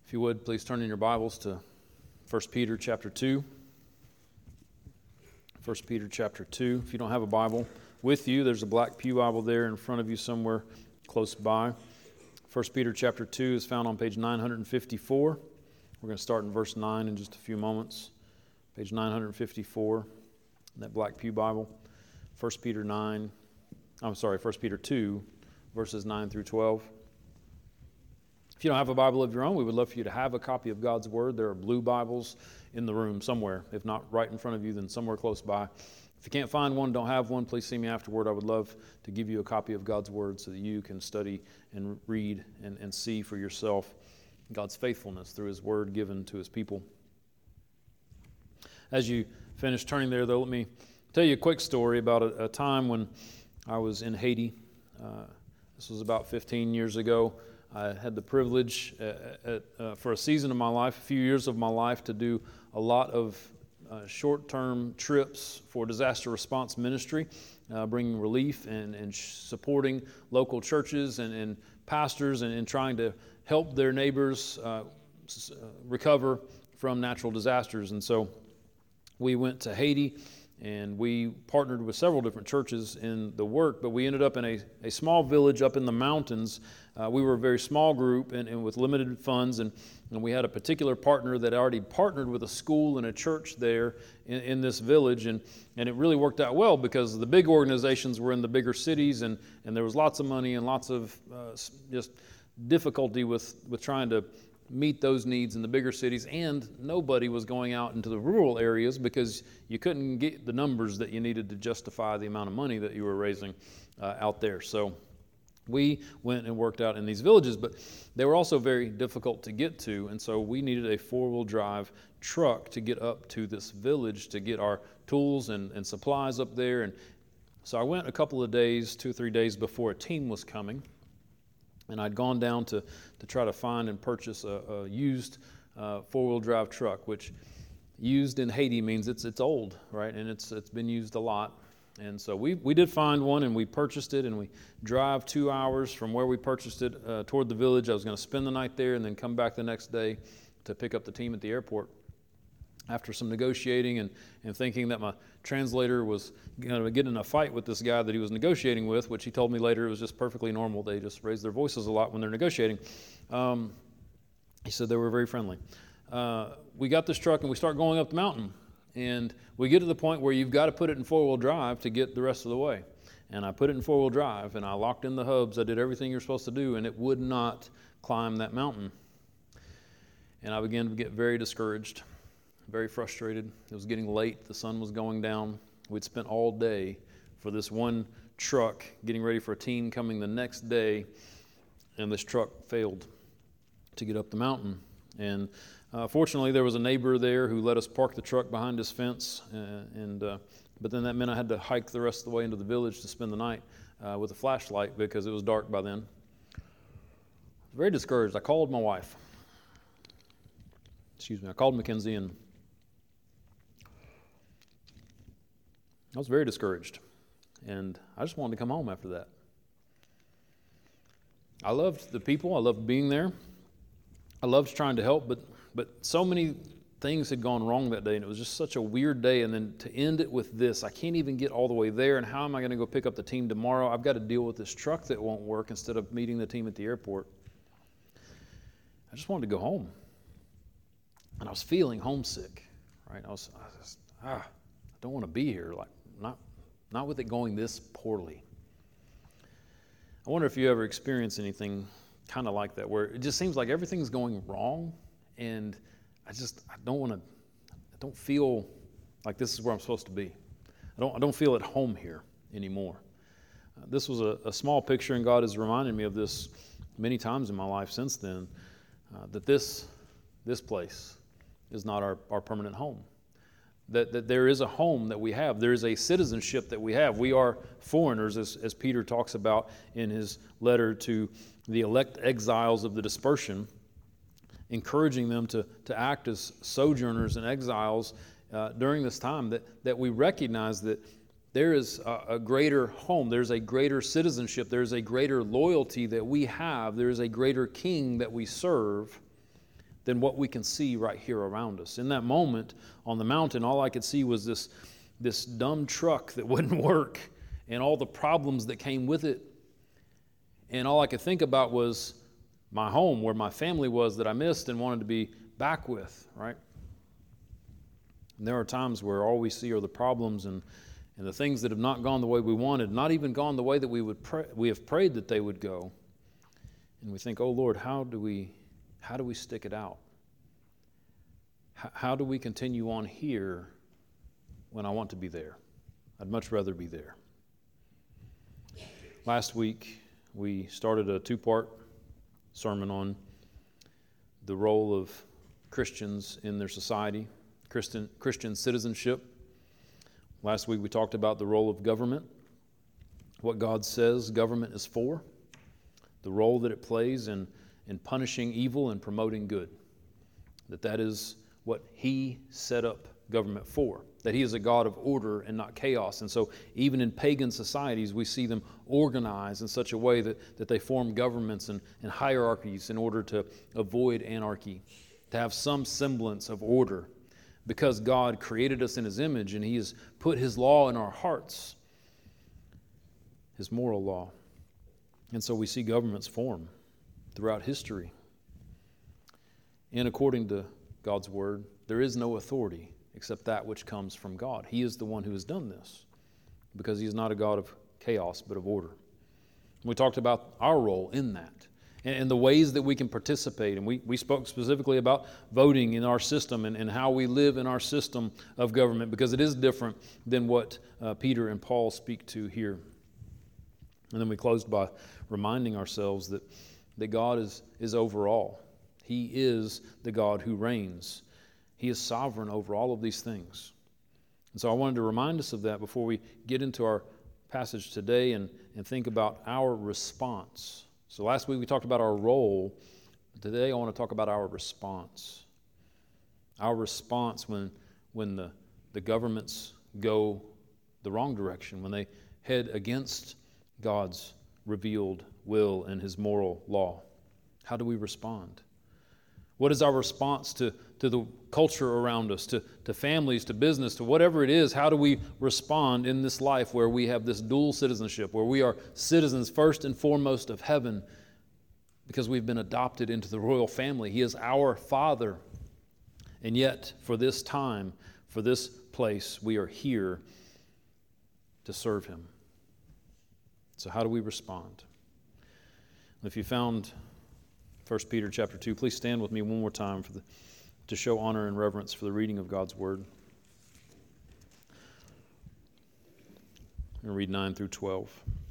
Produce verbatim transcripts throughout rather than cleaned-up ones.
If you would, please turn in your Bibles to First Peter chapter two. First Peter chapter two. If you don't have a Bible with you, there's a black pew Bible there in front of you somewhere close by. First Peter chapter two is found on page nine fifty-four. We're going to start in verse nine in just a few moments. Page nine fifty-four, in that black pew Bible. First Peter nine, I'm sorry, First Peter two, verses nine through twelve. If you don't have a Bible of your own, we would love for you to have a copy of God's Word. There are blue Bibles in the room somewhere. If not right in front of you, then somewhere close by. If you can't find one, don't have one, please see me afterward. I would love to give you a copy of God's Word so that you can study and read and, and see for yourself God's faithfulness through His Word given to His people. As you finish turning there, though, let me tell you a quick story about a, a time when I was in Haiti. Uh, this was about fifteen years ago. I had the privilege uh, at, uh, for a season of my life, a few years of my life, to do a lot of uh, short-term trips for disaster response ministry, uh, bringing relief and, and supporting local churches and, and pastors and, and trying to help their neighbors uh, recover from natural disasters. And so we went to Haiti, and we partnered with several different churches in the work, but we ended up in a, a small village up in the mountains. Uh, we were a very small group and, and with limited funds, and, and we had a particular partner that already partnered with a school and a church there in, in this village, and, and it really worked out well because the big organizations were in the bigger cities, and, and there was lots of money and lots of uh, just difficulty with, with trying to meet those needs in the bigger cities, and nobody was going out into the rural areas because you couldn't get the numbers that you needed to justify the amount of money that you were raising uh, out there. So we went and worked out in these villages, but they were also very difficult to get to, and so we needed a four-wheel drive truck to get up to this village to get our tools and, and supplies up there. And so I went a couple of days, two or three days before a team was coming. And I'd gone down to, to try to find and purchase a, a used uh, four-wheel drive truck, which used in Haiti means it's it's old, right? And it's it's been used a lot. And so we, we did find one, and we purchased it, and we drive two hours from where we purchased it uh, toward the village. I was going to spend the night there and then come back the next day to pick up the team at the airport. After some negotiating and, and thinking that my translator was going to get in a fight with this guy that he was negotiating with, which he told me later it was just perfectly normal. They just raise their voices a lot when they're negotiating. Um, he said they were very friendly. Uh, we got this truck and we start going up the mountain. And we get to the point where you've got to put it in four-wheel drive to get the rest of the way. And I put it in four-wheel drive, and I locked in the hubs. I did everything you're supposed to do, and it would not climb that mountain. And I began to get very discouraged. Very frustrated. It was getting late. The sun was going down. We'd spent all day for this one truck, getting ready for a team coming the next day, and this truck failed to get up the mountain. And uh, fortunately, there was a neighbor there who let us park the truck behind his fence, uh, and uh, but then that meant I had to hike the rest of the way into the village to spend the night uh, with a flashlight because it was dark by then. I was very discouraged. I called my wife. Excuse me. I called Mackenzie, and I was very discouraged, and I just wanted to come home after that. I loved the people. I loved being there. I loved trying to help, but but so many things had gone wrong that day, and it was just such a weird day, and then to end it with this, I can't even get all the way there, and how am I going to go pick up the team tomorrow? I've got to deal with this truck that won't work instead of meeting the team at the airport. I just wanted to go home, and I was feeling homesick, right? I was, I was ah, I don't want to be here, like, Not, not with it going this poorly. I wonder if you ever experience anything kind of like that, where it just seems like everything's going wrong, and I just I don't want to. I don't feel like this is where I'm supposed to be. I don't I don't feel at home here anymore. Uh, this was a, a small picture, and God has reminded me of this many times in my life since then. Uh, that this this place is not our, our permanent home. That, that there is a home that we have. There is a citizenship that we have. We are foreigners, as, as Peter talks about in his letter to the elect exiles of the dispersion, encouraging them to, to act as sojourners and exiles uh, during this time, that, that we recognize that there is a, a greater home, there's a greater citizenship, there's a greater loyalty that we have, there's a greater king that we serve than what we can see right here around us. In that moment on the mountain, all I could see was this, this dumb truck that wouldn't work and all the problems that came with it. And all I could think about was my home, where my family was that I missed and wanted to be back with, right? And there are times where all we see are the problems and, and the things that have not gone the way we wanted, not even gone the way that we would pray, we have prayed that they would go. And we think, oh Lord, how do we how do we stick it out? How, how do we continue on here when I want to be there? I'd much rather be there. Last week, we started a two-part sermon on the role of Christians in their society, Christian, Christian citizenship. Last week we talked about the role of government, what God says government is for, the role that it plays in, in punishing evil and promoting good, that that is what He set up government for, that He is a God of order and not chaos. And so even in pagan societies, we see them organized in such a way that, that they form governments and, and hierarchies in order to avoid anarchy, to have some semblance of order, because God created us in His image and He has put His law in our hearts, His moral law. And so we see governments form throughout history. And according to God's Word, there is no authority except that which comes from God. He is the one who has done this, because He is not a God of chaos, but of order. We talked about our role in that and, and the ways that we can participate. And we, we spoke specifically about voting in our system and, and how we live in our system of government, because it is different than what uh, Peter and Paul speak to here. And then we closed by reminding ourselves that, that God is, is over all. He is the God who reigns. He is sovereign over all of these things. And so I wanted to remind us of that before we get into our passage today and, and think about our response. So last week we talked about our role. Today I want to talk about our response. Our response when, when the, the governments go the wrong direction, when they head against God's revealed will and His moral law. How do we respond? What is our response to, to the culture around us, to, to families, to business, to whatever it is? How do we respond in this life where we have this dual citizenship, where we are citizens first and foremost of heaven because we've been adopted into the royal family? He is our Father. And yet, for this time, for this place, we are here to serve Him. So how do we respond? If you found First Peter chapter two, please stand with me one more time for the, to show honor and reverence for the reading of God's Word. I'm going to read nine through twelve.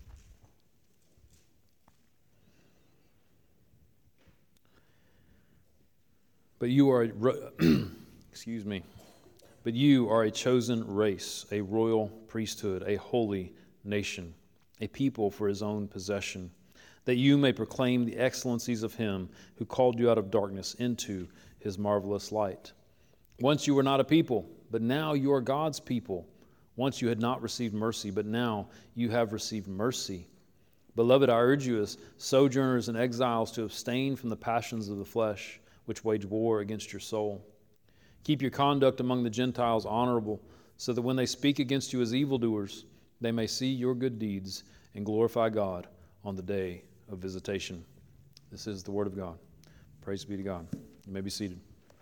But you are, a, excuse me, but you are a chosen race, a royal priesthood, a holy nation, a people for His own possession, that you may proclaim the excellencies of Him who called you out of darkness into His marvelous light. Once you were not a people, but now you are God's people. Once you had not received mercy, but now you have received mercy. Beloved, I urge you as sojourners and exiles to abstain from the passions of the flesh, which wage war against your soul. Keep your conduct among the Gentiles honorable, so that when they speak against you as evildoers, they may see your good deeds and glorify God on the day of visitation. This is the Word of God. Praise be to God. You may be seated.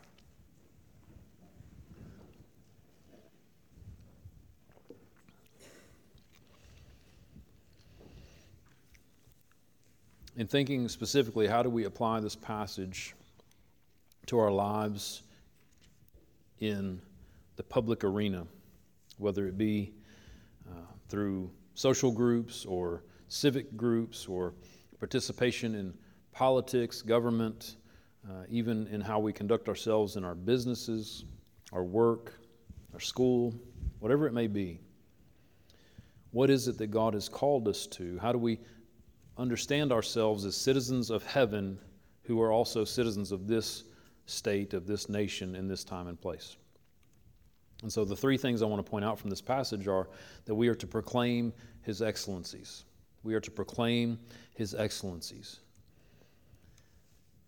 In thinking specifically, how do we apply this passage to our lives in the public arena, whether it be uh, through social groups or civic groups or participation in politics, government, uh, even in how we conduct ourselves in our businesses, our work, our school, whatever it may be. What is it that God has called us to? How do we understand ourselves as citizens of heaven who are also citizens of this state, of this nation, in this time and place? And so the three things I want to point out from this passage are that we are to proclaim His excellencies. We are to proclaim His excellencies.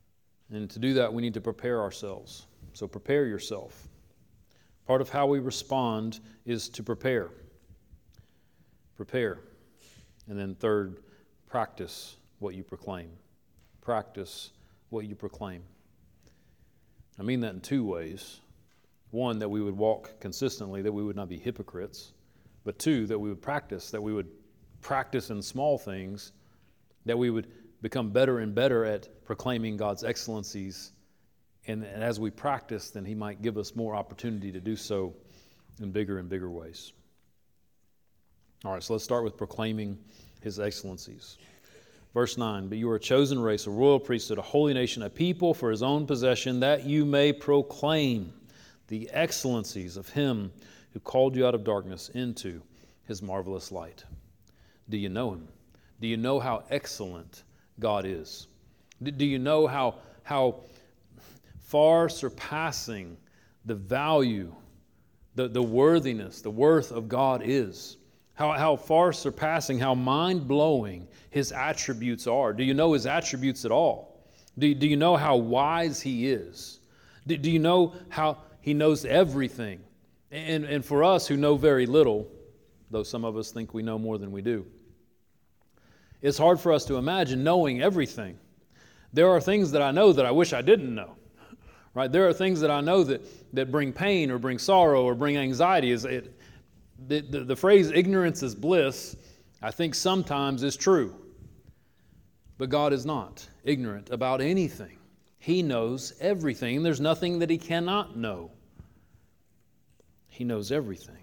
And to do that, we need to prepare ourselves. So prepare yourself. Part of how we respond is to prepare. Prepare. And then third, practice what you proclaim. Practice what you proclaim. I mean that in two ways. One, that we would walk consistently, that we would not be hypocrites. But two, that we would practice, that we would practice in small things, that we would become better and better at proclaiming God's excellencies. And, and as we practice, then He might give us more opportunity to do so in bigger and bigger ways. All right, so let's start with proclaiming His excellencies. Verse nine, but you are a chosen race, a royal priesthood, a holy nation, a people for His own possession, that you may proclaim the excellencies of Him who called you out of darkness into His marvelous light. Do you know Him? Do you know how excellent God is? Do you know how, how far surpassing the value, the, the worthiness, the worth of God is? How, how far surpassing, how mind-blowing His attributes are. Do you know His attributes at all? Do, do you know how wise He is? Do, do you know how He knows everything? And, and for us who know very little, though some of us think we know more than we do, it's hard for us to imagine knowing everything. There are things that I know that I wish I didn't know. Right? There are things that I know that, that bring pain or bring sorrow or bring anxiety. Is it, the, the, the phrase ignorance is bliss, I think sometimes is true. But God is not ignorant about anything. He knows everything. There's nothing that He cannot know. He knows everything.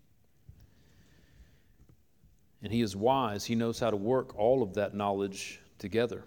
And He is wise. He knows how to work all of that knowledge together.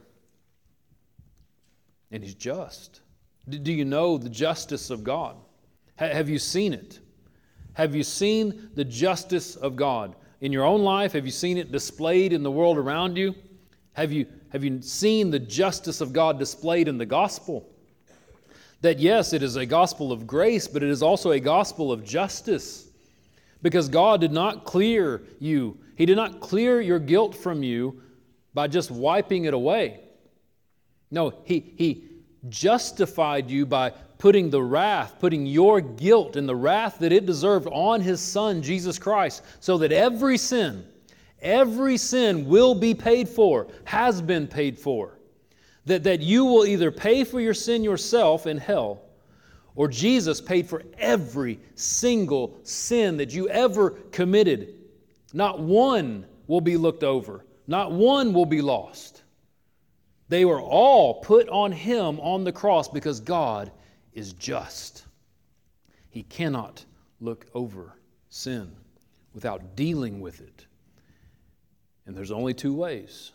And He's just. Do you know the justice of God? Have you seen it? Have you seen the justice of God in your own life? Have you seen it displayed in the world around you? Have you, have you seen the justice of God displayed in the gospel? That yes, it is a gospel of grace, but it is also a gospel of justice. Because God did not clear you. He did not clear your guilt from you by just wiping it away. No, He, he justified you by putting the wrath, putting your guilt and the wrath that it deserved on His Son, Jesus Christ, so that every sin, every sin will be paid for, has been paid for. That, that you will either pay for your sin yourself in hell, or Jesus paid for every single sin that you ever committed. Not one will be looked over. Not one will be lost. They were all put on Him on the cross because God is just. He cannot look over sin without dealing with it. And there's only two ways.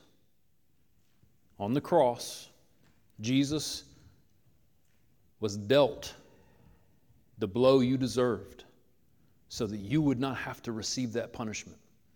On the cross, Jesus was dealt the blow you deserved so that you would not have to receive that punishment,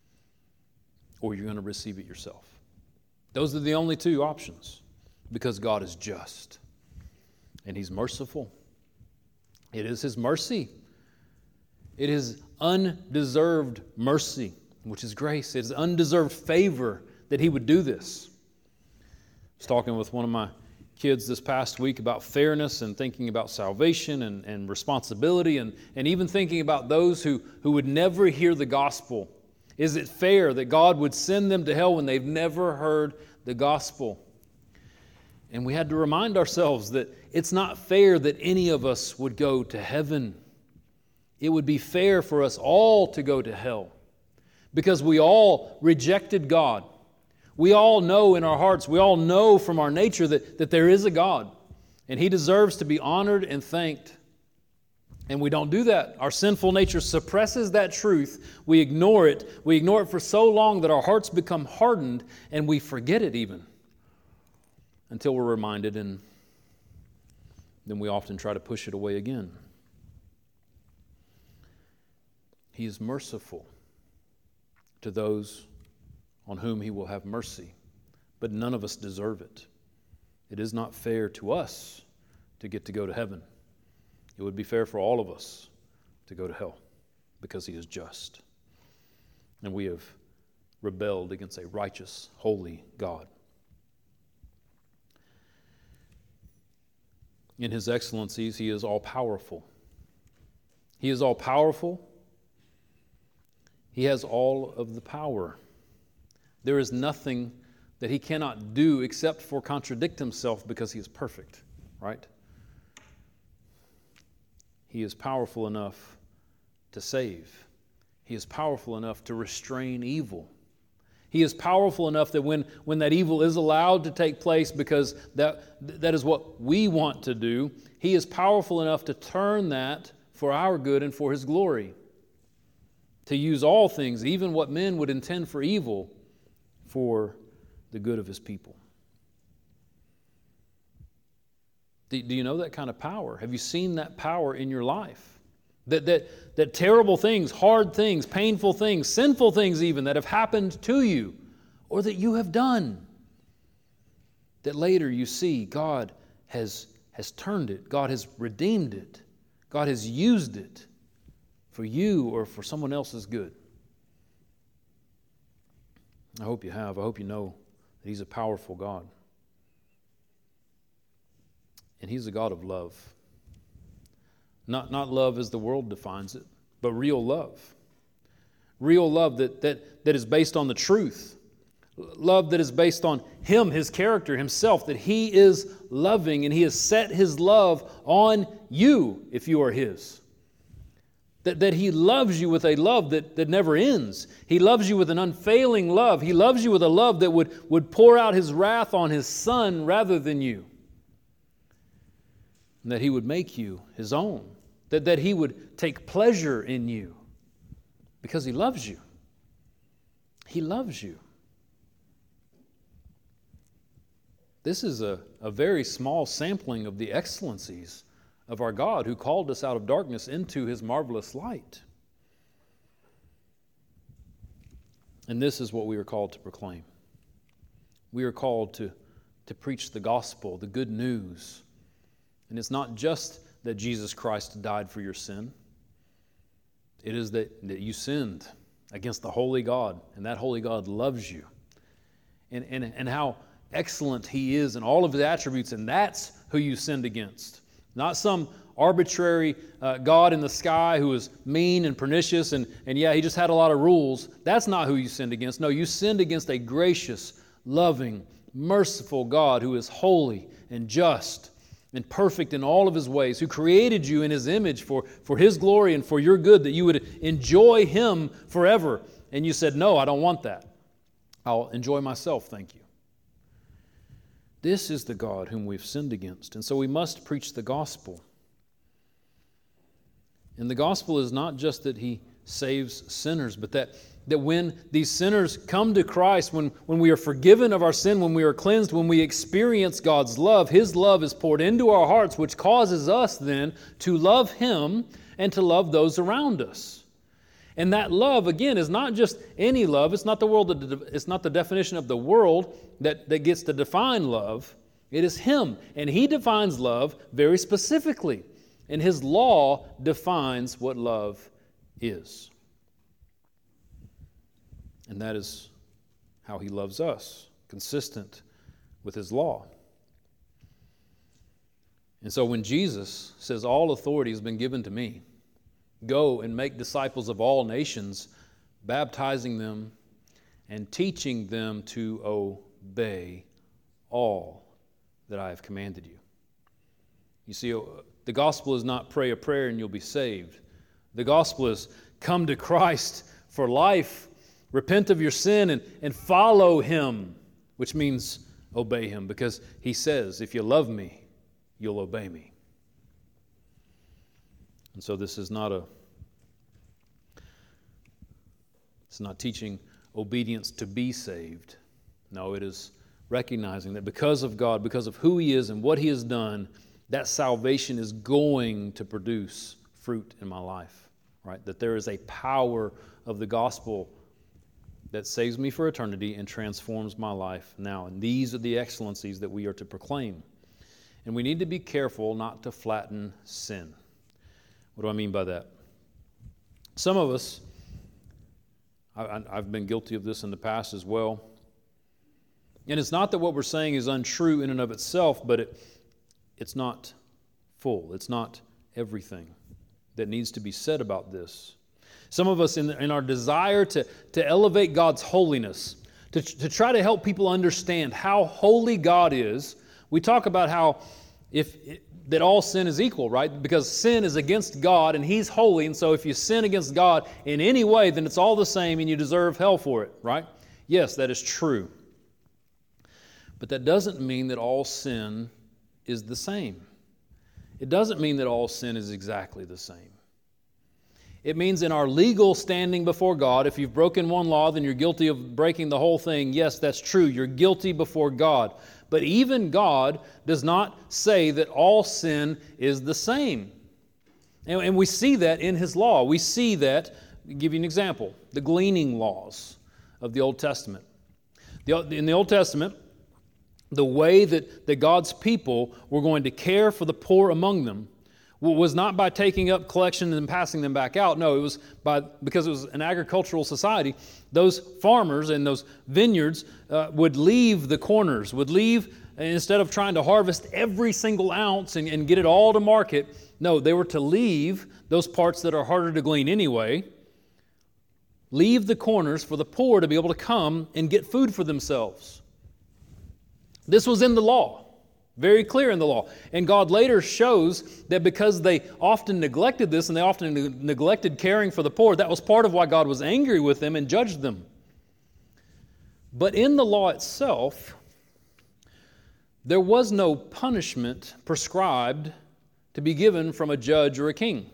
or you're going to receive it yourself. Those are the only two options, because God is just and He's merciful. It is His mercy. It is undeserved mercy, which is grace. It is undeserved favor that He would do this. I was talking with one of my kids this past week about fairness and thinking about salvation and, and responsibility and, and even thinking about those who, who would never hear the gospel. Is it fair that God would send them to hell when they've never heard the gospel? And we had to remind ourselves that it's not fair that any of us would go to heaven. It would be fair for us all to go to hell because we all rejected God. We all know in our hearts, we all know from our nature that, that there is a God, and He deserves to be honored and thanked. And we don't do that. Our sinful nature suppresses that truth. We ignore it. We ignore it for so long that our hearts become hardened and we forget it even until we're reminded, and then we often try to push it away again. He is merciful to those on whom He will have mercy, but none of us deserve it. It is not fair to us to get to go to heaven. It would be fair for all of us to go to hell because He is just. And we have rebelled against a righteous, holy God. in His excellencies, He is all-powerful. He is all-powerful. He has all of the power. There is nothing that He cannot do except for contradict Himself because He is perfect, right? He is powerful enough to save. He is powerful enough to restrain evil. He is powerful enough that when, when that evil is allowed to take place because that, that is what we want to do, He is powerful enough to turn that for our good and for His glory. To use all things, even what men would intend for evil, for the good of His people. Do, do you know that kind of power? Have you seen that power in your life? That, that, that terrible things, hard things, painful things, sinful things even that have happened to you or that you have done, that later you see God has, has turned it, God has redeemed it, God has used it for you or for someone else's good. I hope you have. I hope you know that He's a powerful God. And He's a God of love. Not, not love as the world defines it, but real love. Real love that, that, that is based on the truth. Love that is based on Him, His character, Himself, that He is loving and He has set His love on you if you are His. That, that He loves you with a love that, that never ends. He loves you with an unfailing love. He loves you with a love that would, would pour out His wrath on His Son rather than you. And that He would make you His own. That, that He would take pleasure in you because He loves you. He loves you. This is a, a very small sampling of the excellencies of our God who called us out of darkness into His marvelous light. And this is what we are called to proclaim. We are called to, to preach the gospel, the good news. And it's not just that Jesus Christ died for your sin. It is that, that you sinned against the holy God, and that holy God loves you. And, and, and how excellent He is in all of His attributes, and that's who you sinned against. Not some arbitrary uh, God in the sky who is mean and pernicious, and, and yeah, He just had a lot of rules. That's not who you sinned against. No, you sinned against a gracious, loving, merciful God who is holy and just and perfect in all of His ways, who created you in His image for, for His glory and for your good, that you would enjoy Him forever. And you said, no, I don't want that. I'll enjoy myself, thank you. This is the God whom we've sinned against. And so we must preach the gospel. And the gospel is not just that He saves sinners, but that, that when these sinners come to Christ, when, when we are forgiven of our sin, when we are cleansed, when we experience God's love, His love is poured into our hearts, which causes us then to love Him and to love those around us. And that love, again, is not just any love. It's not the world. It's not the definition of the world that, that gets to define love. It is Him. And He defines love very specifically. And His law defines what love is. And that is how He loves us, consistent with His law. And so when Jesus says, all authority has been given to me, go and make disciples of all nations, baptizing them and teaching them to obey all that I have commanded you. You see, the gospel is not pray a prayer and you'll be saved. The gospel is come to Christ for life, repent of your sin, and, and follow Him, which means obey Him, because He says, if you love me, you'll obey me. And so this is not a, it's not teaching obedience to be saved. No, it is recognizing that because of God, because of who He is and what He has done, that salvation is going to produce fruit in my life, right? That there is a power of the gospel that saves me for eternity and transforms my life now. And these are the excellencies that we are to proclaim. And we need to be careful not to flatten sin. What do I mean by that? Some of us, I, I've been guilty of this in the past as well. And it's not that what we're saying is untrue in and of itself, but it, it's not full. It's not everything that needs to be said about this. Some of us, in, in our desire to, to elevate God's holiness, to, to try to help people understand how holy God is, we talk about how if that all sin is equal, right? Because sin is against God and He's holy, and so if you sin against God in any way, then it's all the same and you deserve hell for it, right? Yes, that is true. But that doesn't mean that all sin is the same. It doesn't mean that all sin is exactly the same. It means in our legal standing before God, if you've broken one law, then you're guilty of breaking the whole thing. Yes, that's true. You're guilty before God. But even God does not say that all sin is the same. And, and we see that in His law. We see that, I'll give you an example, the gleaning laws of the Old Testament. The, in the Old Testament, the way that, that God's people were going to care for the poor among them was not by taking up collections and passing them back out. No, it was by, because it was an agricultural society, those farmers and those vineyards uh, would leave the corners, would leave, instead of trying to harvest every single ounce and, and get it all to market, no, they were to leave those parts that are harder to glean anyway, leave the corners for the poor to be able to come and get food for themselves. This was in the law. Very clear in the law. And God later shows that because they often neglected this and they often ne- neglected caring for the poor, that was part of why God was angry with them and judged them. But in the law itself, there was no punishment prescribed to be given from a judge or a king.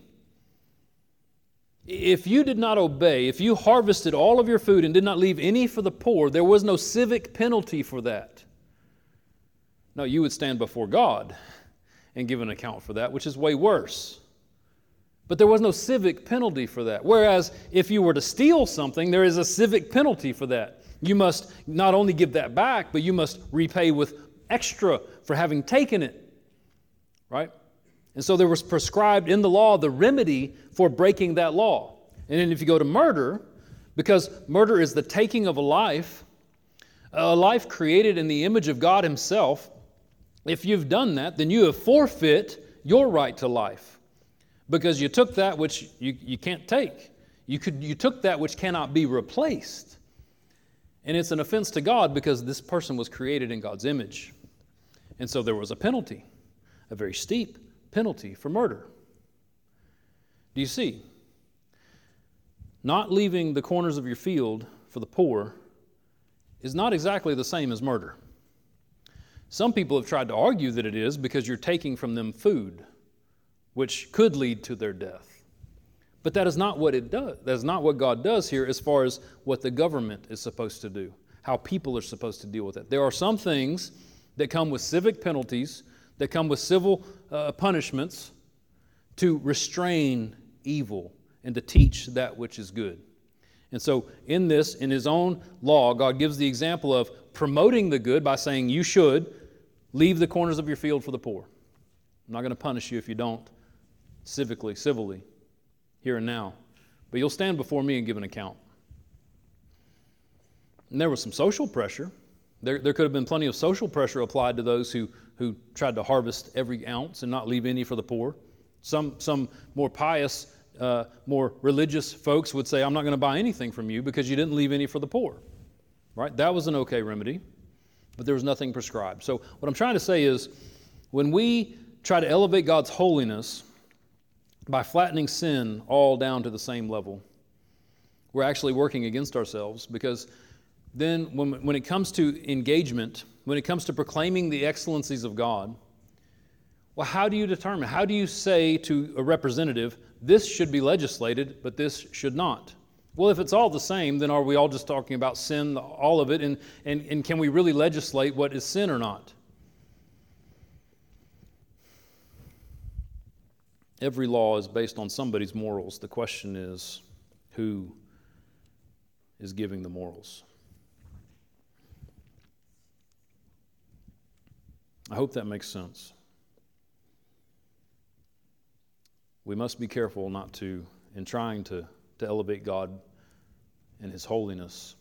If you did not obey, if you harvested all of your food and did not leave any for the poor, there was no civic penalty for that. No, you would stand before God and give an account for that, which is way worse. But there was no civic penalty for that. Whereas if you were to steal something, there is a civic penalty for that. You must not only give that back, but you must repay with extra for having taken it. Right? And so there was prescribed in the law the remedy for breaking that law. And then if you go to murder, because murder is the taking of a life, a life created in the image of God Himself, if you've done that, then you have forfeit your right to life because you took that which you, you can't take. You could you took that which cannot be replaced. And it's an offense to God because this person was created in God's image. And so there was a penalty, a very steep penalty for murder. Do you see? Not leaving the corners of your field for the poor is not exactly the same as murder. Some people have tried to argue that it is because you're taking from them food, which could lead to their death. But that is not what it does. That is not what God does here as far as what the government is supposed to do, how people are supposed to deal with it. There are some things that come with civic penalties, that come with civil uh, punishments to restrain evil and to teach that which is good. And so in this, in His own law, God gives the example of promoting the good by saying you should leave the corners of your field for the poor. I'm not going to punish you if you don't, civically, civilly, here and now. But you'll stand before me and give an account. And there was some social pressure. There, there could have been plenty of social pressure applied to those who, who tried to harvest every ounce and not leave any for the poor. Some, some more pious Uh, more religious folks would say, I'm not going to buy anything from you because you didn't leave any for the poor. Right? That was an okay remedy, but there was nothing prescribed. So what I'm trying to say is, when we try to elevate God's holiness by flattening sin all down to the same level, we're actually working against ourselves, because then when, when it comes to engagement, when it comes to proclaiming the excellencies of God, well, how do you determine? How do you say to a representative, this should be legislated, but this should not? Well, if it's all the same, then are we all just talking about sin, all of it, and, and, and can we really legislate what is sin or not? Every law is based on somebody's morals. The question is, who is giving the morals? I hope that makes sense. We must be careful not to, in trying to, to elevate God and His holiness,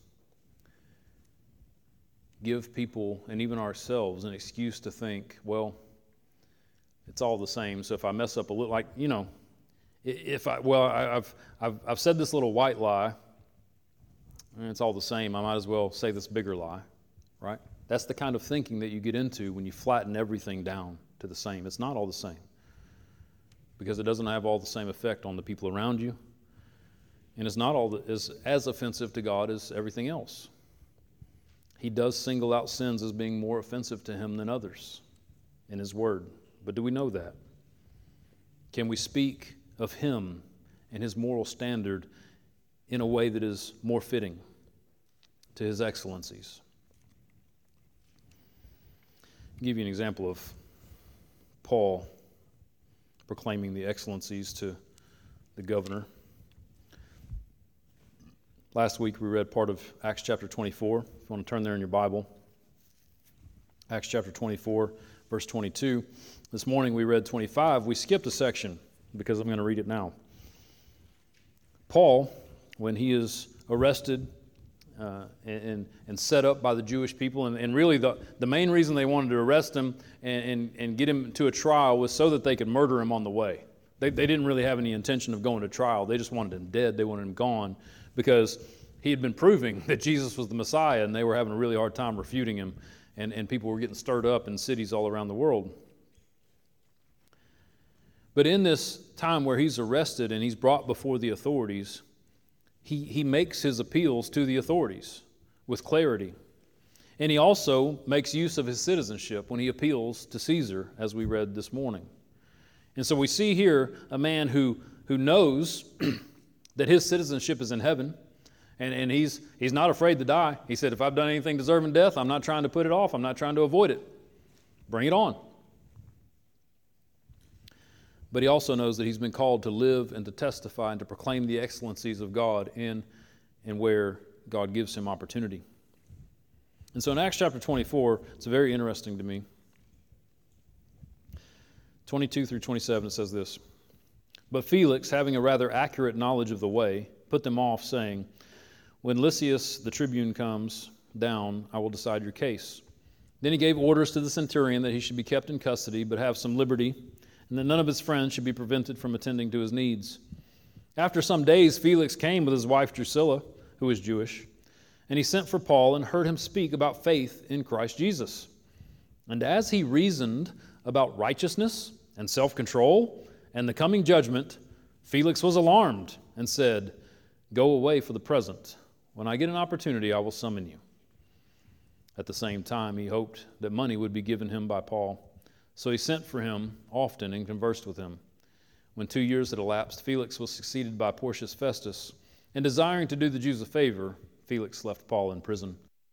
give people and even ourselves an excuse to think, well, it's all the same. So if I mess up a little, like, you know, if I, well, I, I've, I've, I've said this little white lie, and it's all the same, I might as well say this bigger lie, right? That's the kind of thinking that you get into when you flatten everything down to the same. It's not all the same, because it doesn't have all the same effect on the people around you, and it's not all the, as, as offensive to God as everything else. He does single out sins as being more offensive to Him than others in His Word. But do we know that? Can we speak of Him and His moral standard in a way that is more fitting to His excellencies? I'll give you an example of Paul proclaiming the excellencies to the governor. Last week we read part of Acts chapter twenty-four. If you want to turn there in your Bible. Acts chapter twenty-four, verse twenty-two. This morning we read twenty-five. We skipped a section because I'm going to read it now. Paul, when he is arrested uh, and, and set up by the Jewish people, and, and really the, the main reason they wanted to arrest him and, and, and get him to a trial was so that they could murder him on the way. They, they didn't really have any intention of going to trial. They just wanted him dead. They wanted him gone because he had been proving that Jesus was the Messiah, and they were having a really hard time refuting him, and, and people were getting stirred up in cities all around the world. But in this time where he's arrested and he's brought before the authorities, he, he makes his appeals to the authorities with clarity. And he also makes use of his citizenship when he appeals to Caesar, as we read this morning. And so we see here a man who, who knows that his citizenship is in heaven, and, and he's, he's not afraid to die. He said, if I've done anything deserving death, I'm not trying to put it off. I'm not trying to avoid it. Bring it on. But he also knows that he's been called to live and to testify and to proclaim the excellencies of God in and where God gives him opportunity. And so in Acts chapter twenty-four, it's very interesting to me. twenty-two through twenty-seven, it says this. But Felix, having a rather accurate knowledge of the way, put them off, saying, when Lysias the tribune comes down, I will decide your case. Then he gave orders to the centurion that he should be kept in custody, but have some liberty, and that none of his friends should be prevented from attending to his needs. After some days, Felix came with his wife Drusilla, who was Jewish, and he sent for Paul and heard him speak about faith in Christ Jesus. And as he reasoned about righteousness and self-control and the coming judgment, Felix was alarmed and said, go away for the present. When I get an opportunity, I will summon you. At the same time, he hoped that money would be given him by Paul. So he sent for him often and conversed with him. When two years had elapsed, Felix was succeeded by Porcius Festus, and desiring to do the Jews a favor, Felix left Paul in prison.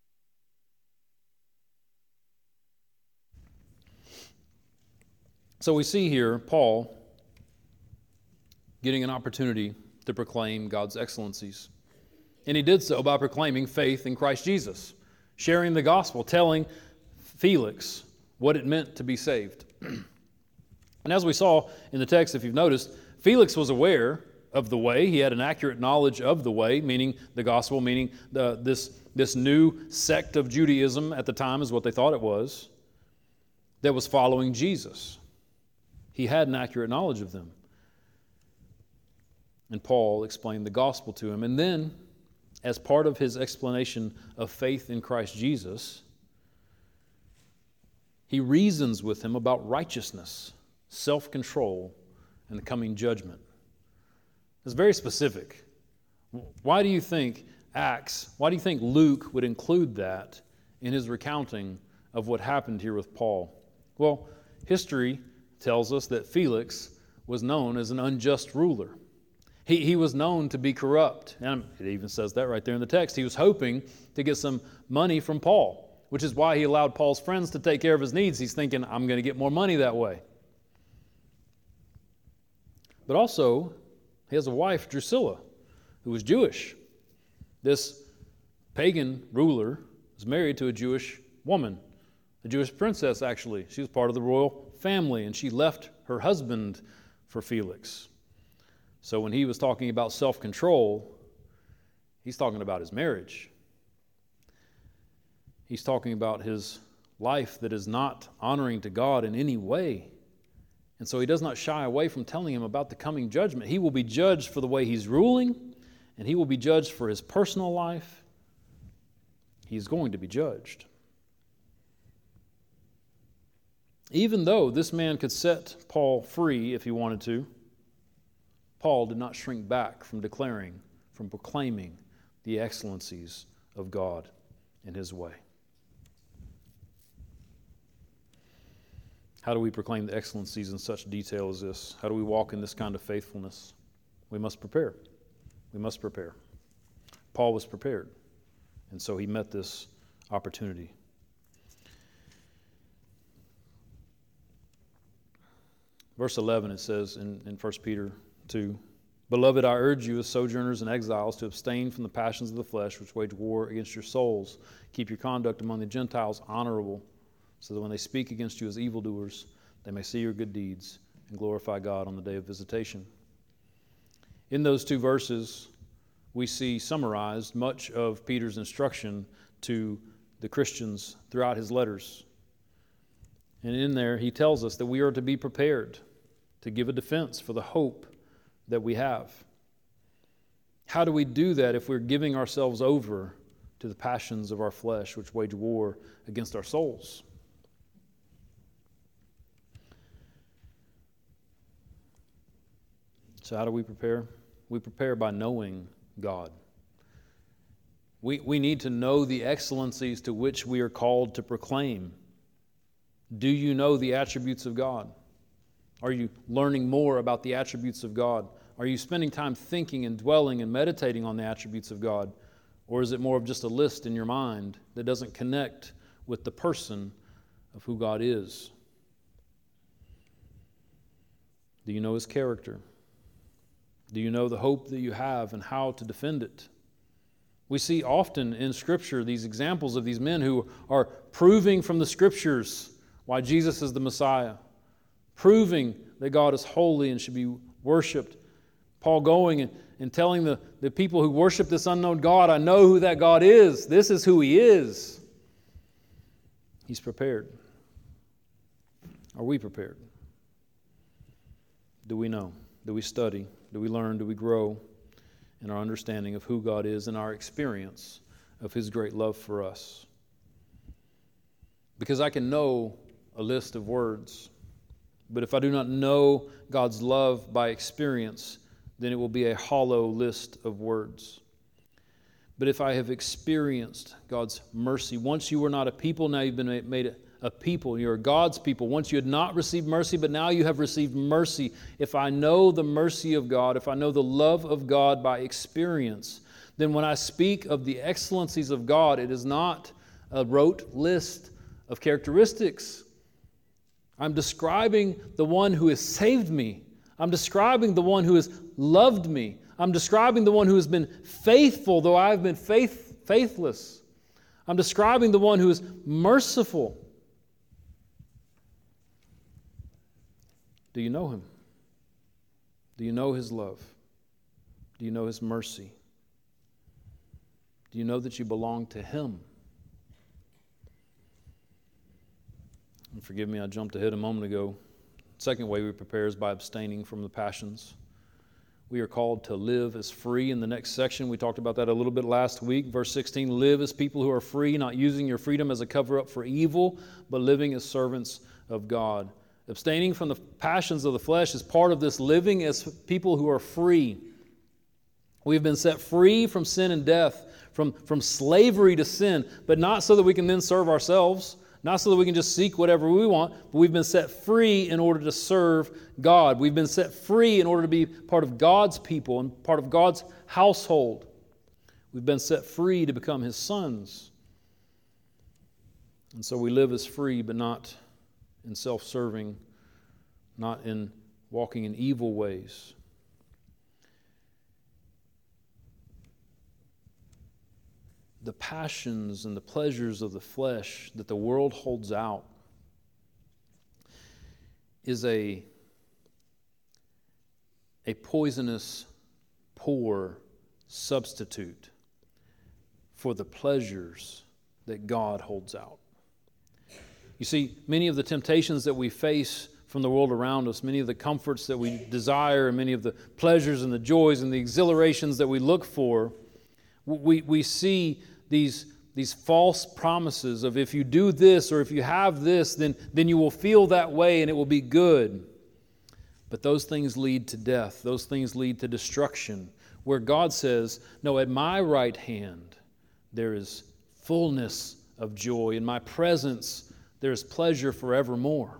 So we see here Paul getting an opportunity to proclaim God's excellencies. And he did so by proclaiming faith in Christ Jesus, sharing the gospel, telling Felix what it meant to be saved. And as we saw in the text, if you've noticed, Felix was aware of the way. He had an accurate knowledge of the way, meaning the gospel, meaning the, this, this new sect of Judaism at the time is what they thought it was, that was following Jesus. He had an accurate knowledge of them. And Paul explained the gospel to him. And then, as part of his explanation of faith in Christ Jesus, he reasons with him about righteousness, self-control, and the coming judgment. It's very specific. Why do you think Acts, why do you think Luke would include that in his recounting of what happened here with Paul? Well, history tells us that Felix was known as an unjust ruler. He, he was known to be corrupt. And it even says that right there in the text. He was hoping to get some money from Paul, which is why he allowed Paul's friends to take care of his needs. He's thinking, I'm going to get more money that way. But also, he has a wife, Drusilla, who was Jewish. This pagan ruler was married to a Jewish woman, a Jewish princess, actually. She was part of the royal family, and she left her husband for Felix. So when he was talking about self-control, he's talking about his marriage. He's talking about his life that is not honoring to God in any way. And so he does not shy away from telling him about the coming judgment. He will be judged for the way he's ruling, and he will be judged for his personal life. He's going to be judged. Even though this man could set Paul free if he wanted to, Paul did not shrink back from declaring, from proclaiming the excellencies of God in his way. How do we proclaim the excellencies in such detail as this? How do we walk in this kind of faithfulness? We must prepare. We must prepare. Paul was prepared, and so he met this opportunity. Verse eleven, it says in, in First Peter two, "Beloved, I urge you as sojourners and exiles to abstain from the passions of the flesh which wage war against your souls. Keep your conduct among the Gentiles honorable, so that when they speak against you as evildoers, they may see your good deeds and glorify God on the day of visitation." In those two verses, we see summarized much of Peter's instruction to the Christians throughout his letters. And in there, he tells us that we are to be prepared to give a defense for the hope that we have. How do we do that if we're giving ourselves over to the passions of our flesh, which wage war against our souls? So how do we prepare? We prepare by knowing God. We, we need to know the excellencies to which we are called to proclaim. Do you know the attributes of God? Are you learning more about the attributes of God? Are you spending time thinking and dwelling and meditating on the attributes of God? Or is it more of just a list in your mind that doesn't connect with the person of who God is? Do you know His character? Do you know the hope that you have and how to defend it? We see often in Scripture these examples of these men who are proving from the Scriptures why Jesus is the Messiah, proving that God is holy and should be worshipped. Paul going and, and telling the, the people who worship this unknown God, I know who that God is. This is who He is. He's prepared. Are we prepared? Do we know? Do we study? Do we learn? Do we grow in our understanding of who God is and our experience of His great love for us? Because I can know a list of words, but if I do not know God's love by experience, then it will be a hollow list of words. But if I have experienced God's mercy, once you were not a people, now you've been made a people. You're God's people. Once you had not received mercy, but now you have received mercy. If I know the mercy of God, if I know the love of God by experience, then when I speak of the excellencies of God, it is not a rote list of characteristics. I'm describing the one who has saved me. I'm describing the one who has loved me. I'm describing the one who has been faithful, though I have been faith, faithless. I'm describing the one who is merciful. Do you know Him? Do you know His love? Do you know His mercy? Do you know that you belong to Him? And forgive me, I jumped ahead a moment ago. Second way we prepare is by abstaining from the passions. We are called to live as free in the next section. We talked about that a little bit last week. Verse sixteen, live as people who are free, not using your freedom as a cover-up for evil, but living as servants of God. Abstaining from the passions of the flesh is part of this living as people who are free. We've been set free from sin and death, from, from slavery to sin, but not so that we can then serve ourselves, not so that we can just seek whatever we want, but we've been set free in order to serve God. We've been set free in order to be part of God's people and part of God's household. We've been set free to become His sons. And so we live as free, but not in self-serving, not in walking in evil ways. The passions and the pleasures of the flesh that the world holds out is a, a poisonous, poor substitute for the pleasures that God holds out. You see, many of the temptations that we face from the world around us, many of the comforts that we desire, and many of the pleasures and the joys and the exhilarations that we look for, we, we see these, these false promises of if you do this or if you have this, then, then you will feel that way and it will be good. But those things lead to death. Those things lead to destruction. Where God says, no, at my right hand there is fullness of joy. In my presence there is pleasure forevermore.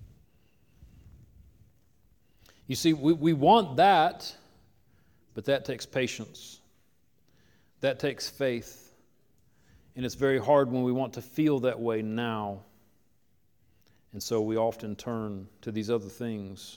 You see, we, we want that, but that takes patience. That takes faith. And it's very hard when we want to feel that way now. And so we often turn to these other things.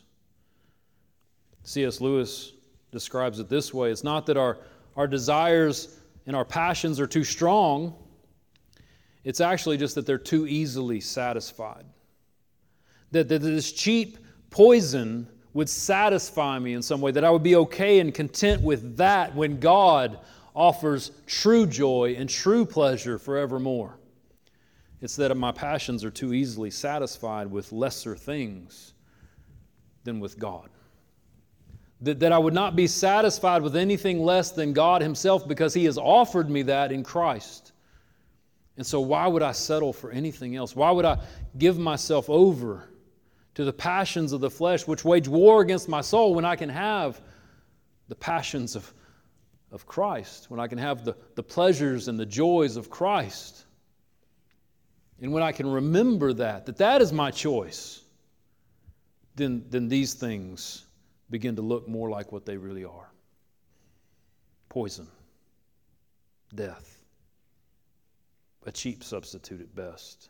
C S Lewis describes it this way. It's not that our, our desires and our passions are too strong. It's actually just that they're too easily satisfied. That, that this cheap poison would satisfy me in some way, that I would be okay and content with that when God offers true joy and true pleasure forevermore. It's that my passions are too easily satisfied with lesser things than with God. That, that I would not be satisfied with anything less than God Himself because He has offered me that in Christ. And so why would I settle for anything else? Why would I give myself over to the passions of the flesh which wage war against my soul when I can have the passions of, of Christ, when I can have the, the pleasures and the joys of Christ? And when I can remember that, that that is my choice, then, then these things begin to look more like what they really are. Poison, death, a cheap substitute at best.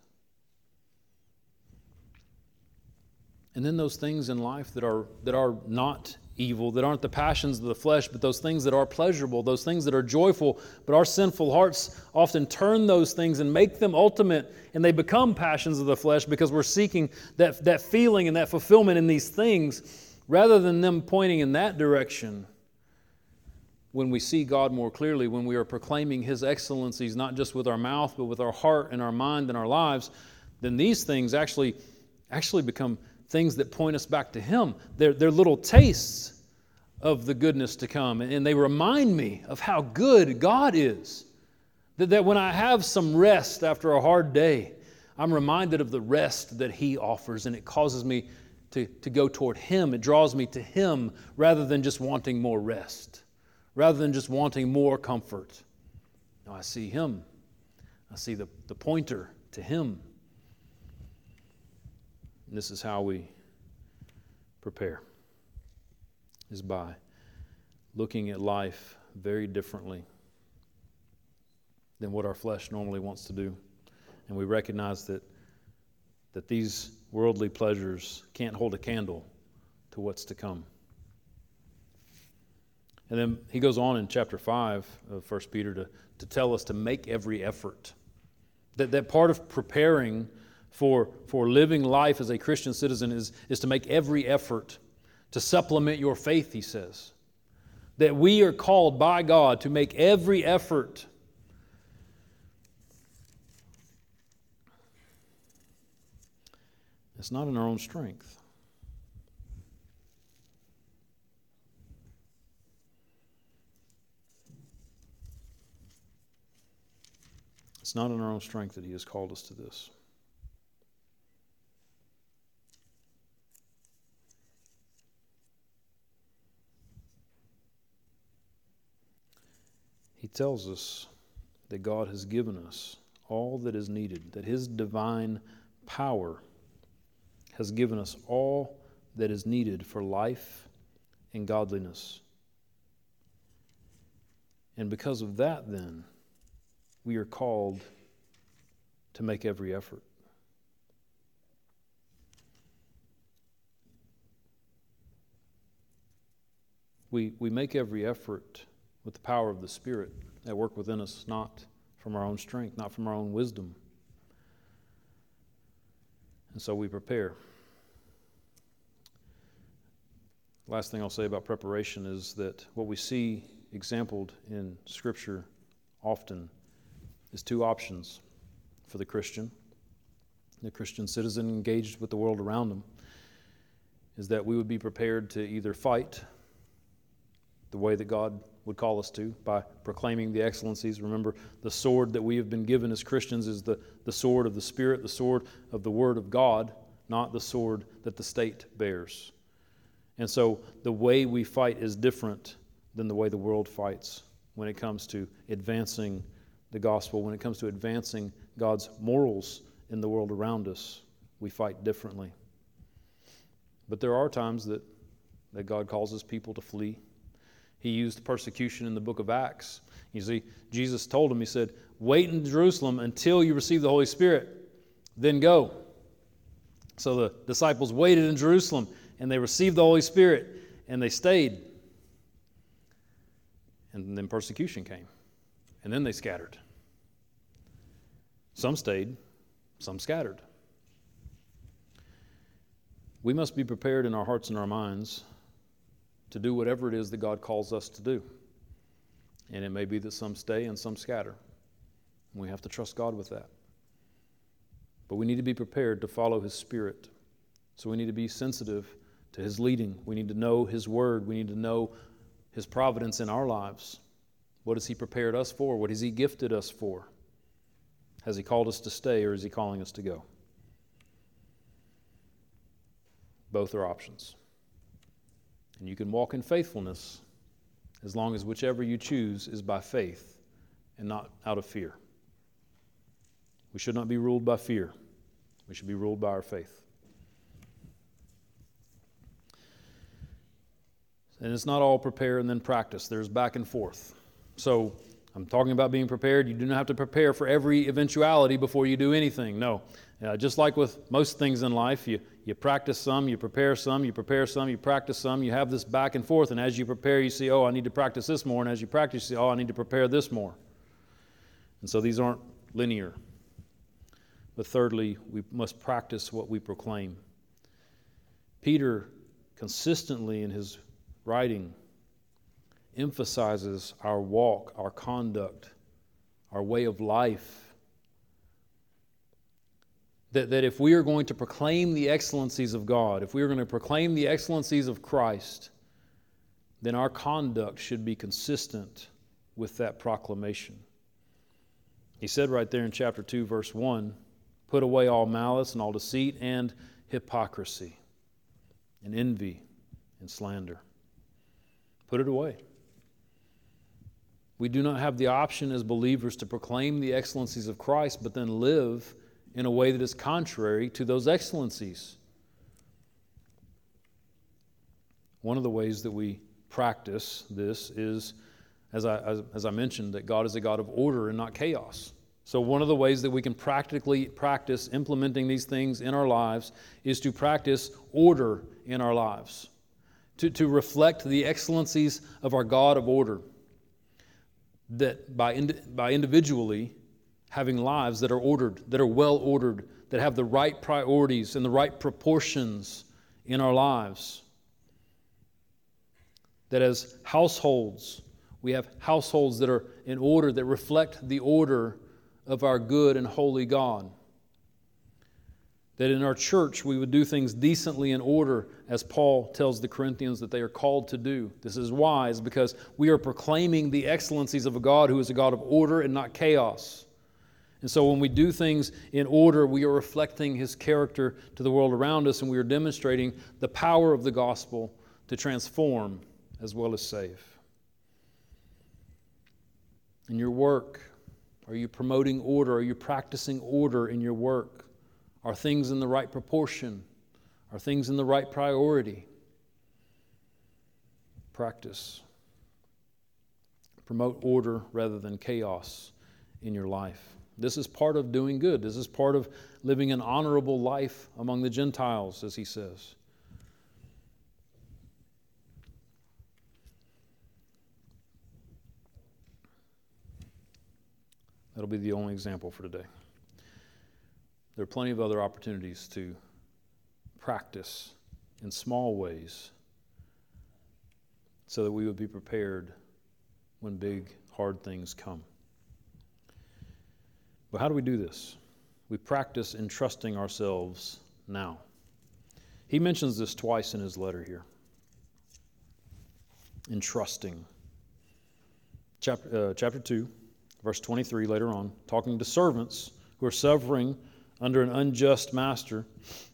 And then those things in life that are that are not evil, that aren't the passions of the flesh, but those things that are pleasurable, those things that are joyful, but our sinful hearts often turn those things and make them ultimate, and they become passions of the flesh because we're seeking that, that feeling and that fulfillment in these things, rather than them pointing in that direction. When we see God more clearly, when we are proclaiming His excellencies, not just with our mouth, but with our heart and our mind and our lives, then these things actually, actually become things that point us back to Him. They're, they're little tastes of the goodness to come, and they remind me of how good God is. That, that when I have some rest after a hard day, I'm reminded of the rest that He offers, and it causes me to, to go toward Him. It draws me to Him rather than just wanting more rest, rather than just wanting more comfort. No, I see Him. I see the, the pointer to Him. And this is how we prepare, is by looking at life very differently than what our flesh normally wants to do. And we recognize that, that these worldly pleasures can't hold a candle to what's to come. And then he goes on in chapter five of First Peter to, to tell us to make every effort. That, that part of preparing for, for living life as a Christian citizen is, is to make every effort to supplement your faith, he says. That we are called by God to make every effort. It's not in our own strength. It's not in our own strength that He has called us to this. He tells us that God has given us all that is needed, that His divine power has given us all that is needed for life and godliness. And because of that, then, we are called to make every effort. We, we make every effort with the power of the Spirit at work within us, not from our own strength, not from our own wisdom. And so we prepare. Last thing I'll say about preparation is that what we see exampled in Scripture often is two options for the Christian, the Christian citizen engaged with the world around them. is that we would be prepared to either fight the way that God would call us to by proclaiming the excellencies. Remember, the sword that we have been given as Christians is the, the sword of the Spirit, the sword of the Word of God, not the sword that the state bears. And so the way we fight is different than the way the world fights when it comes to advancing the gospel, when it comes to advancing God's morals in the world around us. We fight differently. But there are times that, that God calls His people to flee. He used persecution in the book of Acts. You see, Jesus told them, He said, wait in Jerusalem until you receive the Holy Spirit, then go. So the disciples waited in Jerusalem, and they received the Holy Spirit, and they stayed. And then persecution came, and then they scattered. Some stayed, some scattered. We must be prepared in our hearts and our minds to do whatever it is that God calls us to do. And it may be that some stay and some scatter. We have to trust God with that. But we need to be prepared to follow His Spirit. So we need to be sensitive to His leading. We need to know His Word. We need to know His providence in our lives. What has He prepared us for? What has He gifted us for? Has He called us to stay, or is He calling us to go? Both are options. And you can walk in faithfulness as long as whichever you choose is by faith and not out of fear. We should not be ruled by fear. We should be ruled by our faith. And it's not all prepare and then practice. There's back and forth. So I'm talking about being prepared. You do not have to prepare for every eventuality before you do anything. No. Uh, just like with most things in life, you, you practice some, you prepare some, you prepare some, you practice some. You have this back and forth. And as you prepare, you see, oh, I need to practice this more. And as you practice, you see, oh, I need to prepare this more. And so these aren't linear. But thirdly, we must practice what we proclaim. Peter consistently in his writing emphasizes our walk, our conduct, our way of life. That, that if we are going to proclaim the excellencies of God, if we are going to proclaim the excellencies of Christ, then our conduct should be consistent with that proclamation. He said right there in chapter two, verse one, put away all malice and all deceit and hypocrisy and envy and slander. Put it away. We do not have the option as believers to proclaim the excellencies of Christ, but then live in a way that is contrary to those excellencies. One of the ways that we practice this is, as I, as, as I mentioned, that God is a God of order and not chaos. So one of the ways that we can practically practice implementing these things in our lives is to practice order in our lives, to, to reflect the excellencies of our God of order, that by, ind- by individually having lives that are ordered, that are well ordered, that have the right priorities and the right proportions in our lives. That as households, we have households that are in order, that reflect the order of our good and holy God. That in our church we would do things decently in order, as Paul tells the Corinthians that they are called to do. This is wise because we are proclaiming the excellencies of a God who is a God of order and not chaos. And so when we do things in order, we are reflecting His character to the world around us, and we are demonstrating the power of the gospel to transform as well as save. In your work, are you promoting order? Are you practicing order in your work? Are things in the right proportion? Are things in the right priority? Practice. Promote order rather than chaos in your life. This is part of doing good. This is part of living an honorable life among the Gentiles, as he says. That'll be the only example for today. There are plenty of other opportunities to practice in small ways so that we would be prepared when big, hard things come. But how do we do this? We practice in trusting ourselves now. He mentions this twice in his letter here. Entrusting. Chapter, uh, chapter two, verse twenty-three, later on, talking to servants who are suffering under an unjust master.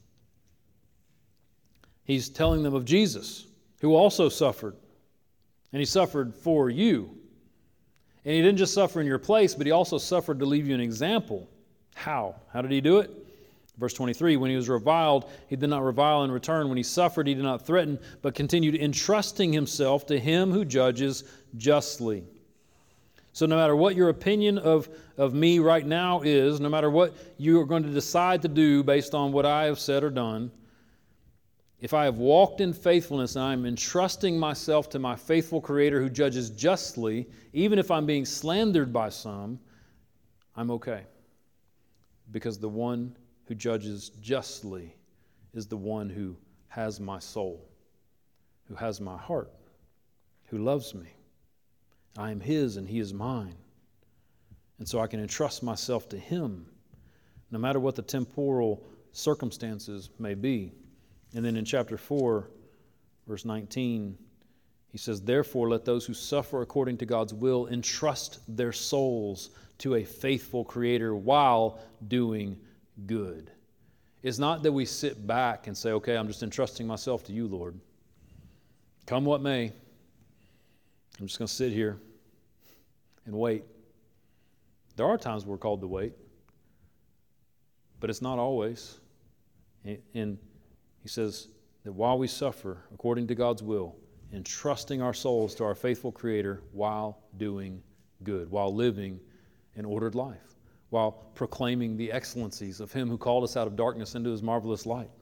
He's telling them of Jesus, who also suffered. And he suffered for you. And he didn't just suffer in your place, but he also suffered to leave you an example. How? How did he do it? Verse twenty-three, when he was reviled, he did not revile in return. When he suffered, he did not threaten, but continued entrusting himself to him who judges justly. So no matter what your opinion of, of me right now is, no matter what you are going to decide to do based on what I have said or done, if I have walked in faithfulness and I am entrusting myself to my faithful Creator who judges justly, even if I'm being slandered by some, I'm okay. Because the one who judges justly is the one who has my soul, who has my heart, who loves me. I am His and He is mine. And so I can entrust myself to Him, no matter what the temporal circumstances may be. And then in chapter four, verse nineteen, he says, therefore let those who suffer according to God's will entrust their souls to a faithful Creator while doing good. It's not that we sit back and say, okay, I'm just entrusting myself to you, Lord. Come what may. I'm just going to sit here and wait. There are times we're called to wait, but it's not always. And he says that while we suffer according to God's will, entrusting our souls to our faithful Creator while doing good, while living an ordered life, while proclaiming the excellencies of Him who called us out of darkness into His marvelous light.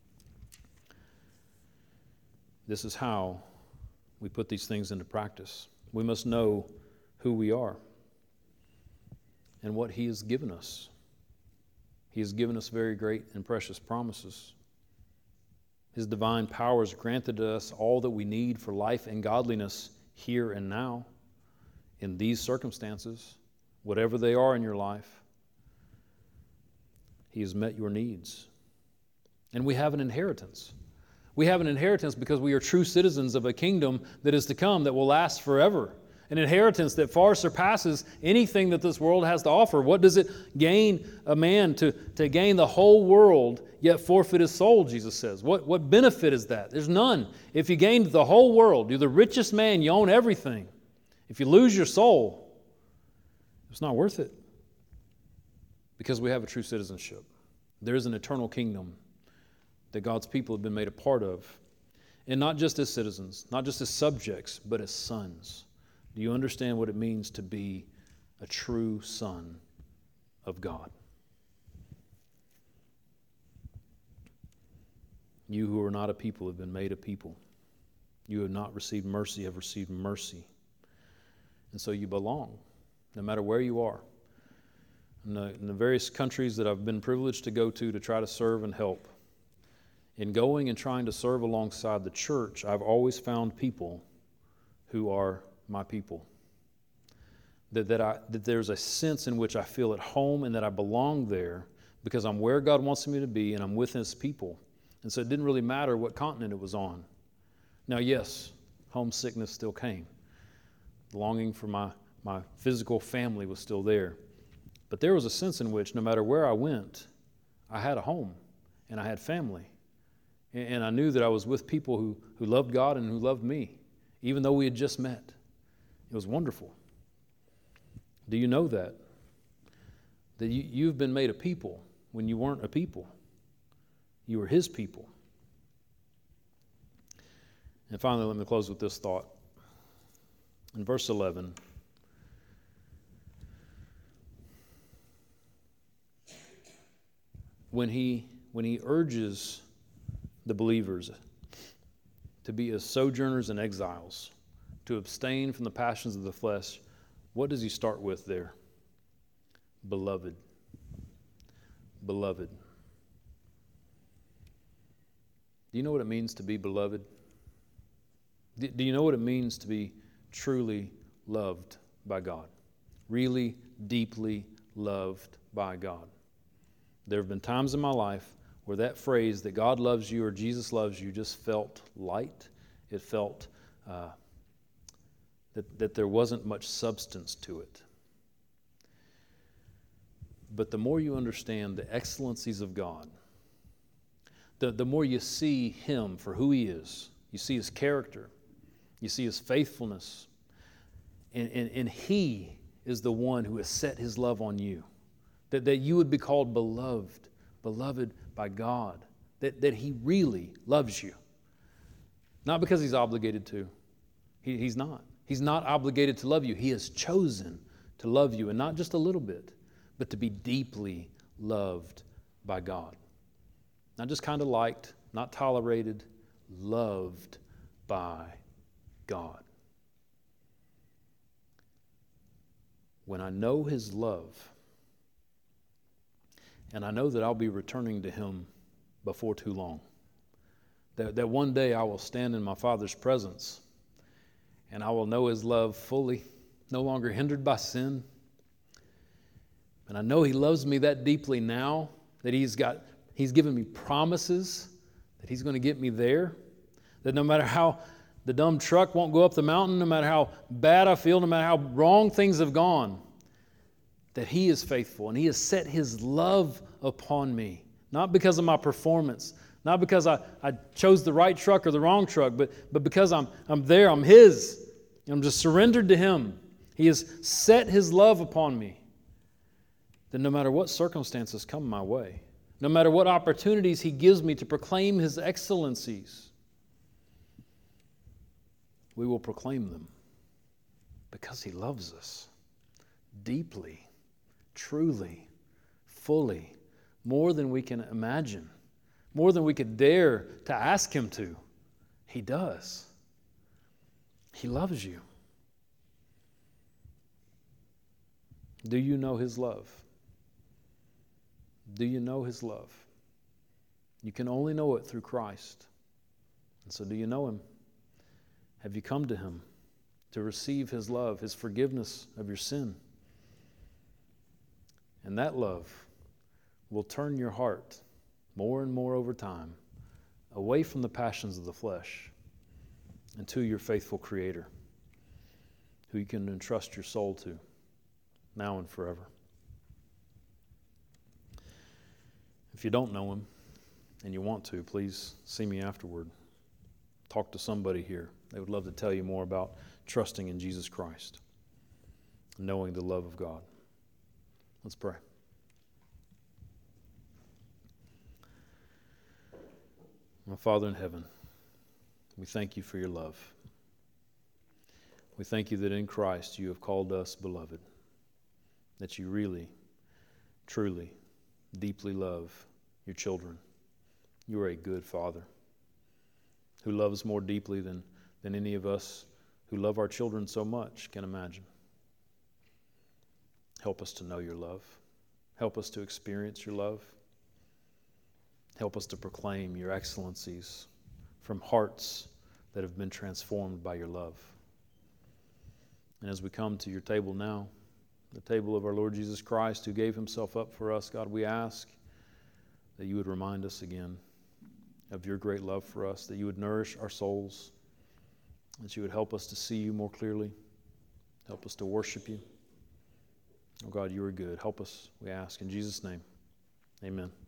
This is how we put these things into practice. We must know who we are and what He has given us. He has given us very great and precious promises. His divine power has granted us all that we need for life and godliness here and now, in these circumstances, whatever they are in your life. He has met your needs. And we have an inheritance. We have an inheritance because we are true citizens of a kingdom that is to come, that will last forever. An inheritance that far surpasses anything that this world has to offer. What does it gain a man to, to gain the whole world, yet forfeit his soul, Jesus says? What, what benefit is that? There's none. If you gained the whole world, you're the richest man, you own everything. If you lose your soul, it's not worth it. Because we have a true citizenship. There is an eternal kingdom that God's people have been made a part of. And not just as citizens, not just as subjects, but as sons. Do you understand what it means to be a true son of God? You who are not a people have been made a people. You have not received mercy, have received mercy. And so you belong, no matter where you are. In the, in the various countries that I've been privileged to go to to try to serve and help, in going and trying to serve alongside the church, I've always found people who are my people. That, that, I, that there's a sense in which I feel at home and that I belong there because I'm where God wants me to be and I'm with His people. And so it didn't really matter what continent it was on. Now, yes, homesickness still came. The longing for my, my physical family was still there. But there was a sense in which no matter where I went, I had a home and I had family. And, and I knew that I was with people who, who loved God and who loved me, even though we had just met. It was wonderful. Do you know that? That you, you've been made a people when you weren't a people. You were His people. And finally, let me close with this thought. In verse eleven, when he, when he urges the believers to be as sojourners and exiles, to abstain from the passions of the flesh, what does he start with there? Beloved. Beloved. Do you know what it means to be beloved? Do you know what it means to be truly loved by God? Really, deeply loved by God. There have been times in my life where that phrase that God loves you or Jesus loves you just felt light. It felt uh, that, that there wasn't much substance to it. But the more you understand the excellencies of God, the, the more you see Him for who He is, you see His character, you see His faithfulness, and, and, and He is the one who has set His love on you, that, that you would be called beloved, beloved by God, that, that He really loves you. Not because He's obligated to. He, he's not. He's not obligated to love you. He has chosen to love you, and not just a little bit, but to be deeply loved by God. Not just kind of liked, not tolerated, loved by God. When I know His love, and I know that I'll be returning to Him before too long, that, that one day I will stand in my Father's presence, and I will know His love fully, no longer hindered by sin. And I know He loves me that deeply now, that He's got, He's given me promises that He's going to get me there, that no matter how the dumb truck won't go up the mountain, no matter how bad I feel, no matter how wrong things have gone, that He is faithful and He has set His love upon me. Not because of my performance, not because I, I chose the right truck or the wrong truck, but, but because I'm, I'm there, I'm His. I'm just surrendered to Him. He has set His love upon me. That no matter what circumstances come my way, no matter what opportunities He gives me to proclaim His excellencies, we will proclaim them because He loves us deeply, truly, fully, more than we can imagine, more than we could dare to ask Him to. He does. He loves you. Do you know His love? Do you know His love? You can only know it through Christ. And so do you know Him? Have you come to Him to receive His love, His forgiveness of your sin? And that love will turn your heart more and more over time away from the passions of the flesh and to your faithful Creator, who you can entrust your soul to now and forever. If you don't know Him and you want to, please see me afterward. Talk to somebody here. They would love to tell you more about trusting in Jesus Christ, knowing the love of God. Let's pray. My Father in heaven, we thank You for Your love. We thank You that in Christ You have called us beloved, that You really, truly, deeply love Your children. You are a good Father who loves more deeply than, than any of us who love our children so much can imagine. Help us to know Your love. Help us to experience Your love. Help us to proclaim Your excellencies from hearts that have been transformed by Your love. And as we come to Your table now, the table of our Lord Jesus Christ, who gave Himself up for us, God, we ask that You would remind us again of Your great love for us, that You would nourish our souls, that You would help us to see You more clearly, help us to worship You. Oh God, You are good. Help us, we ask, in Jesus' name. Amen.